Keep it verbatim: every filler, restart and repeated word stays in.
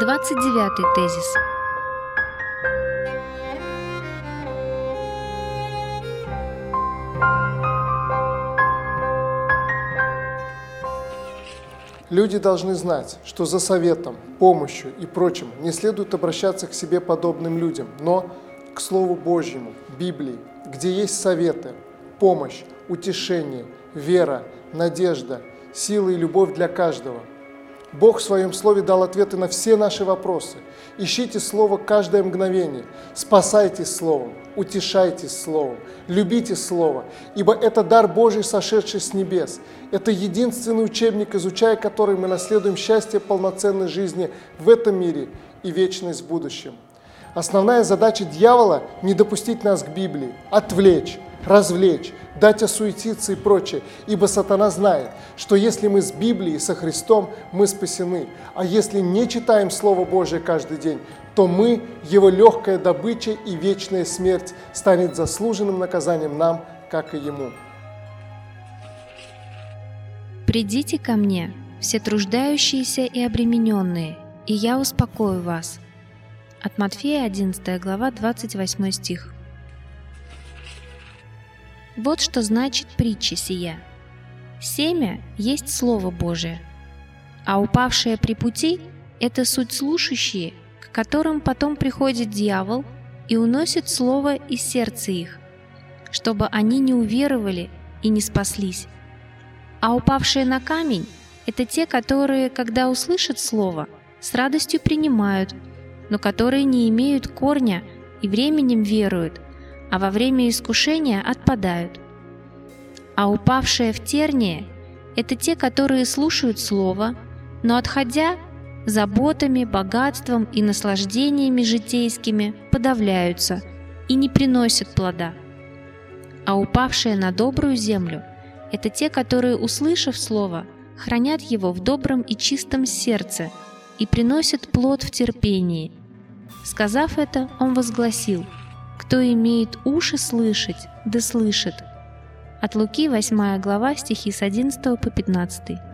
Двадцать девятый тезис. Люди должны знать, что за советом, помощью и прочим не следует обращаться к себе подобным людям, но к Слову Божьему, Библии, где есть советы, помощь, утешение, вера, надежда, сила и любовь для каждого. Бог в Своем Слове дал ответы на все наши вопросы. Ищите Слово каждое мгновение, спасайтесь Словом, утешайтесь Словом, любите Слово, ибо это дар Божий, сошедший с небес. Это единственный учебник, изучая который мы наследуем счастье полноценной жизни в этом мире и вечность в будущем. Основная задача дьявола – не допустить нас к Библии, отвлечь, развлечь, дать осуетиться и прочее, ибо сатана знает, что если мы с Библией, со Христом, мы спасены, а если не читаем Слово Божие каждый день, то мы, его легкая добыча и вечная смерть станет заслуженным наказанием нам, как и ему. «Придите ко мне, все труждающиеся и обремененные, и я успокою вас». От Матфея, одиннадцатая глава, двадцать восьмой стих. Вот что значит притча сия. Семя есть Слово Божие, а упавшее при пути – это суть слушающие, к которым потом приходит дьявол и уносит Слово из сердца их, чтобы они не уверовали и не спаслись. А упавшие на камень – это те, которые, когда услышат Слово, с радостью принимают, но которые не имеют корня и временем веруют, а во время искушения отпадают. А упавшие в терние – это те, которые слушают Слово, но, отходя, заботами, богатством и наслаждениями житейскими подавляются и не приносят плода. А упавшие на добрую землю – это те, которые, услышав Слово, хранят его в добром и чистом сердце и приносят плод в терпении. Сказав это, он возгласил: «Кто имеет уши слышать, да слышит». От Луки, восьмая глава, стихи с одиннадцатого по пятнадцатый.